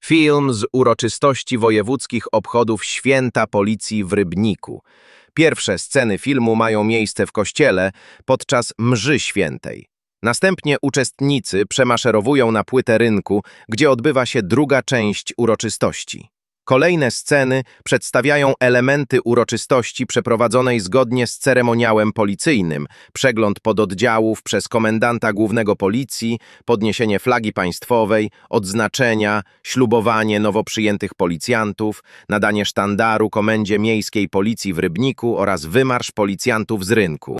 Film z uroczystości wojewódzkich obchodów Święta Policji w Rybniku. Pierwsze sceny filmu mają miejsce w kościele podczas mszy świętej. Następnie uczestnicy przemaszerowują na płytę rynku, gdzie odbywa się druga część uroczystości. Kolejne sceny przedstawiają elementy uroczystości przeprowadzonej zgodnie z ceremoniałem policyjnym, przegląd pododdziałów przez komendanta głównego policji, podniesienie flagi państwowej, odznaczenia, ślubowanie nowo przyjętych policjantów, nadanie sztandaru Komendzie Miejskiej Policji w Rybniku oraz wymarsz policjantów z rynku.